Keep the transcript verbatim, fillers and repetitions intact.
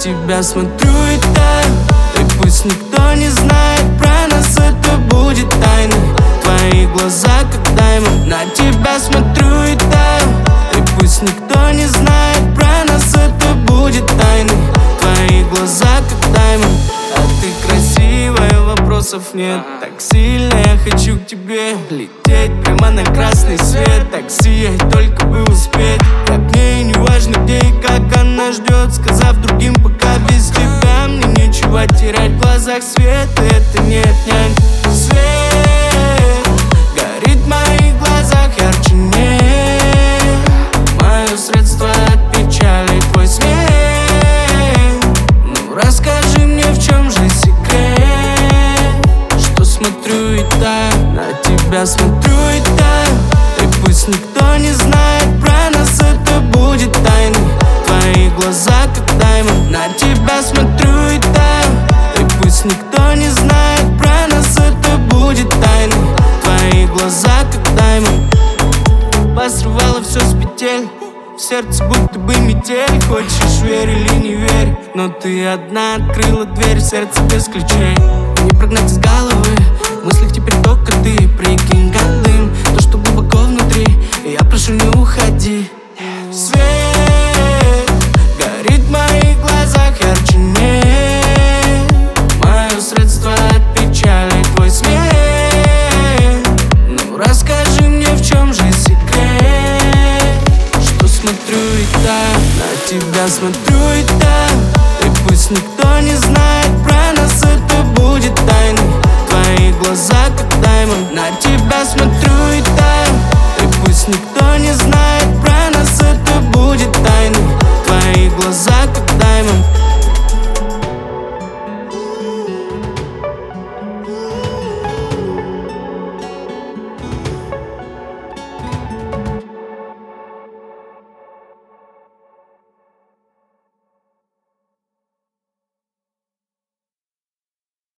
тебя смотрю и таю. И пусть никто не знает про нас, это будет тайной. Твои глаза как даймонд. На тебя смотрю и таю. И пусть никто не знает про нас, это будет тайной. Твои глаза как даймонд. А ты красивая, вопросов нет. Так сильно я хочу к тебе лететь прямо на красный свет. Так сиять, только бы успеть. Как мне и не важно где и как она ждет, сказав другим, пока без тебя мне нечего терять. В глазах свет, это нет, нянь. Свет горит в моих глазах ярче нет. Мое средство от печали, твой смех. Ну расскажи мне, в чем же секрет, что смотрю и таю. На тебя смотрю и таю. И пусть никто не знает про нас, это будет тайной. Твои глаза как даймонд. На тебя смотрю и таю. И пусть никто не знает про нас, это будет тайной. Твои глаза как даймонд. Посрывала все с петель, в сердце будто бы метель. Хочешь верь или не верь, но ты одна открыла дверь, сердце без ключей. Не прогнать из головы, в мыслях теперь только ты. Прикинь, как дым, то, что глубоко внутри. Я прошу, не уходи. Свет горит в моих глазах ярче нет. Мое средство от печали, твой смех. Ну расскажи мне, в чем же секрет, что смотрю и таю. На тебя смотрю и таю. И пусть никто не знает про нас, это будет тайной. Твои глаза как даймонд. На тебя смотрю и таю. И пусть никто не знает про нас, это будет тайной. Твои глаза как даймонд.